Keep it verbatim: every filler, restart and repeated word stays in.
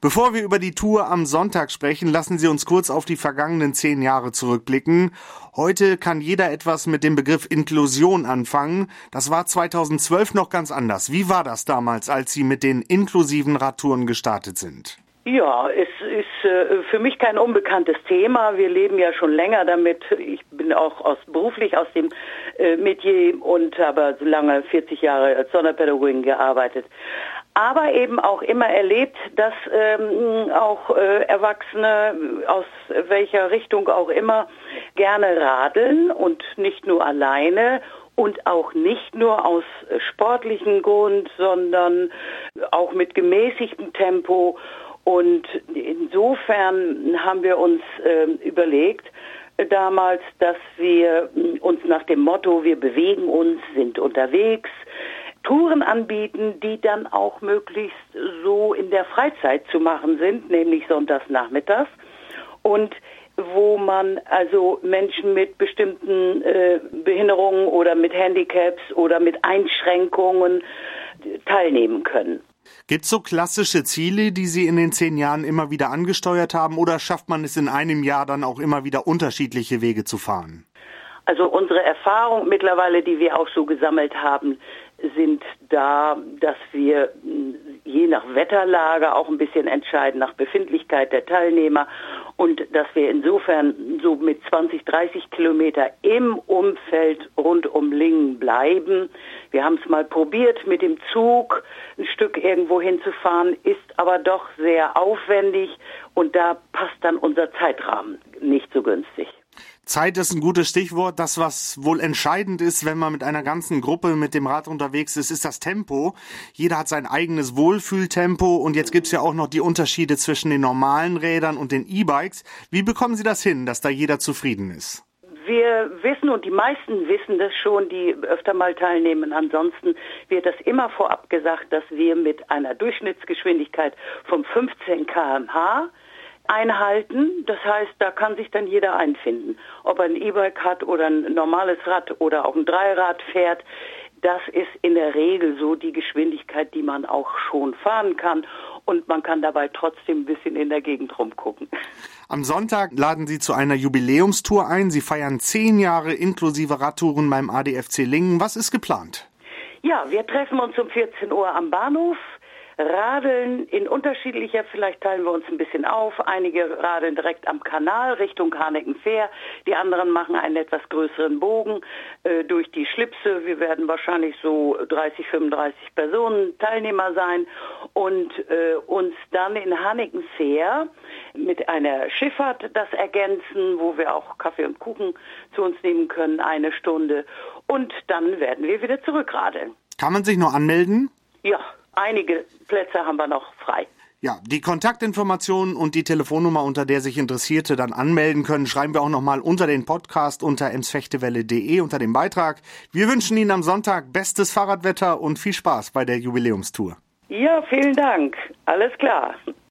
Bevor wir über die Tour am Sonntag sprechen, lassen Sie uns kurz auf die vergangenen zehn Jahre zurückblicken. Heute kann jeder etwas mit dem Begriff Inklusion anfangen. Das war zweitausendzwölf noch ganz anders. Wie war das damals, als Sie mit den inklusiven Radtouren gestartet sind? Ja, es ist äh, für mich kein unbekanntes Thema. Wir leben ja schon länger damit. Ich bin auch aus, beruflich aus dem äh, Metier und habe lange vierzig Jahre als Sonderpädagogin gearbeitet. Aber eben auch immer erlebt, dass ähm, auch äh, Erwachsene aus welcher Richtung auch immer gerne radeln und nicht nur alleine. Und auch nicht nur aus sportlichem Grund, sondern auch mit gemäßigtem Tempo. Und insofern haben wir uns äh, überlegt äh, damals, dass wir äh, uns nach dem Motto, wir bewegen uns, sind unterwegs, Touren anbieten, die dann auch möglichst so in der Freizeit zu machen sind, nämlich sonntags nachmittags. Und wo man also Menschen mit bestimmten äh, Behinderungen oder mit Handicaps oder mit Einschränkungen teilnehmen können. Gibt es so klassische Ziele, die Sie in den zehn Jahren immer wieder angesteuert haben, oder schafft man es in einem Jahr dann auch immer wieder unterschiedliche Wege zu fahren? Also unsere Erfahrung mittlerweile, die wir auch so gesammelt haben, sind da, dass wir je nach Wetterlage auch ein bisschen entscheiden, nach Befindlichkeit der Teilnehmer, und dass wir insofern so mit zwanzig, dreißig Kilometer im Umfeld rund um Lingen bleiben. Wir haben es mal probiert, mit dem Zug ein Stück irgendwo hinzufahren, ist aber doch sehr aufwendig und da passt dann unser Zeitrahmen nicht so günstig. Zeit ist ein gutes Stichwort. Das, was wohl entscheidend ist, wenn man mit einer ganzen Gruppe mit dem Rad unterwegs ist, ist das Tempo. Jeder hat sein eigenes Wohlfühltempo und jetzt gibt's ja auch noch die Unterschiede zwischen den normalen Rädern und den E-Bikes. Wie bekommen Sie das hin, dass da jeder zufrieden ist? Wir wissen, und die meisten wissen das schon, die öfter mal teilnehmen. Ansonsten wird das immer vorab gesagt, dass wir mit einer Durchschnittsgeschwindigkeit von fünfzehn Kilometer pro Stunde einhalten. Das heißt, da kann sich dann jeder einfinden. Ob er ein E-Bike hat oder ein normales Rad oder auch ein Dreirad fährt, das ist in der Regel so die Geschwindigkeit, die man auch schon fahren kann. Und man kann dabei trotzdem ein bisschen in der Gegend rumgucken. Am Sonntag laden Sie zu einer Jubiläumstour ein. Sie feiern zehn Jahre inklusive Radtouren beim A D F C Lingen. Was ist geplant? Ja, wir treffen uns um vierzehn Uhr am Bahnhof. Radeln in unterschiedlicher, vielleicht teilen wir uns ein bisschen auf. Einige radeln direkt am Kanal Richtung Hanekenfehr, die anderen machen einen etwas größeren Bogen äh, durch die Schlipse. Wir werden wahrscheinlich so dreißig, fünfunddreißig Personen Teilnehmer sein und äh, uns dann in Hanekenfehr mit einer Schifffahrt das ergänzen, wo wir auch Kaffee und Kuchen zu uns nehmen können, eine Stunde. Und dann werden wir wieder zurückradeln. Kann man sich noch anmelden? Ja. Einige Plätze haben wir noch frei. Ja, die Kontaktinformationen und die Telefonnummer, unter der sich Interessierte dann anmelden können, schreiben wir auch nochmal unter den Podcast unter emsfechtewelle punkt de unter dem Beitrag. Wir wünschen Ihnen am Sonntag bestes Fahrradwetter und viel Spaß bei der Jubiläumstour. Ja, vielen Dank. Alles klar.